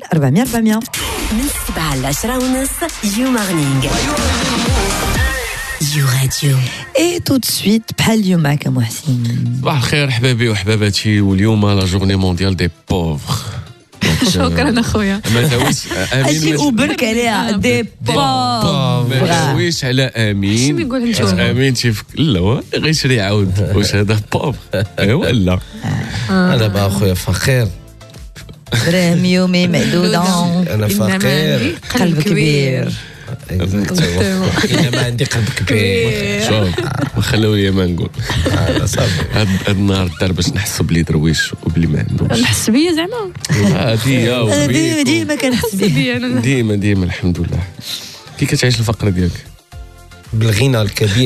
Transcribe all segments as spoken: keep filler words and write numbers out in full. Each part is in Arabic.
أربعمية أربعمية. من السبعة لعشرة ونص يو مارنينغ يو راديو. اي تو دو سويت بحال اليوم معك محسن. صباح الخير حبابي وحباباتي، واليوم لا جورني مونديال دي بوفر. شكرا اخويا. ما تاويش امين وبرك عليها دي بوفر. ما تاويش على امين. شنو يقول نتوما؟ امين تيفك لا غير شري عاود واش هذا بوفر ايوا لا. انا با اخويا فقير، درهم يومي معدودة، انا فقير قلب كبير. انما عندي قلب كبير. شوف ما خليو لي ما نقول انا صافي هاد النهار دار باش نحسوا بلي درويش وبلي ما عندهمش. نحس بيا زعما هادي ديما ديما كنحس بيه ديما ديما الحمد لله. كي كتعيش الفقره ديالك؟ بالغنى الكبير.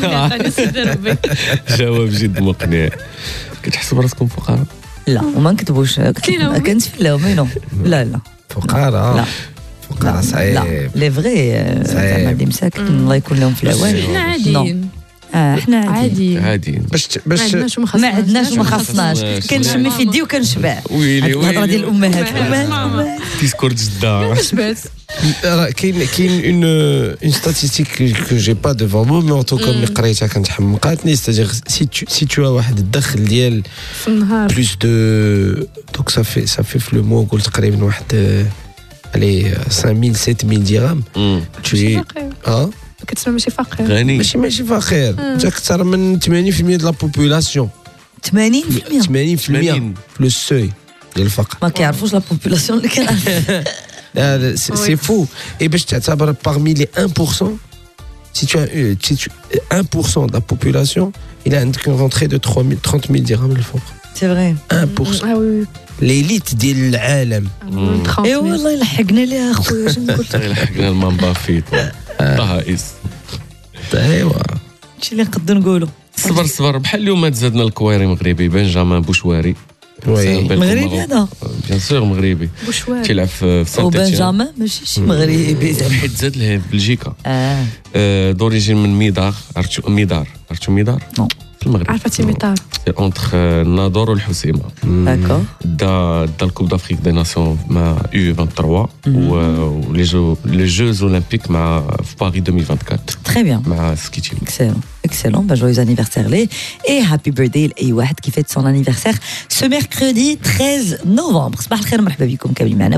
جواب جد مقنع. كتحسوا براسكم فقراء؟ لا وما نكتبوش، كنتفلاو مينو. لا لا فقراء لا فقراء صعيب. لا لي فغي زعما اللي مساكن الله يكون لهم في العوان. حنا عاديين. اه حنا عاديين عادي باش باش ما عندناش وما خصناش. كنشمي في يدي وكنشبع. ويلي الهضره ديال الامهات. الأمهات. ديسكور جدة. شبات كاين كاين اون اون ستاتيستيك كو جي با ديفون مو مي اونتو كوم اللي قريتها كانت حمقاتني. ستادير سي تو سي تو واحد الدخل ديال في النهار بلوس دو دونك صافي صافي في لو مو قلت تقريبا واحد علي خمسة مية سبعة مية درهم. تجي اه كتسمى ماشي فقير. غني ماشي ماشي فقير، انت اكثر من ثمانين بالمية ديال لا بوبولاسيون. ثمانين بالمية ثمانين بالمية بلوس سوي ديال الفقر. ما كيعرفوش لا بوبولاسيون اللي كان. سي فو. اي باش تعتبر parmi les un pour cent si tu as si tu un pour cent de la population il a عندك une rentrée de trente mille dirhams للفوق. سي فري un pour cent اه وي ليليت ديال العالم. اي والله لحقنا ليها اخويا. شنو قلت لحقنا المامبا فيت طهائس. ايوا شي اللي نقدروا نقولوا. صبر صبر بحال اليوم تزادنا الكويري مغربي بنجامين بوشواري. وي مغربي هذا بيان سور مغربي بوشواري تيلعب في سانت وبنجامين ماشي شي مغربي زعما. حيت زاد له بلجيكا. اه دوريجين من ميدار. عرفتوا ميدار؟ عرفتوا ميدار؟ نو في المغرب. عرفتي ميطار اونتخ الناظور والحسيمه. داكور. دا دا الكوب دافريك دي ناسيون مع يو ثلاثة وعشرين ولي جو لي جوز اولمبيك مع في باريس ألفين وأربعة وعشرين تري بيان. مع سكيتشي. Excellent, excellent. Bah, joyeux anniversaire les et happy birthday لأي واحد qui fête son anniversaire ce mercredi treize novembre. صباح الخير مرحبا بكم كاملين معنا.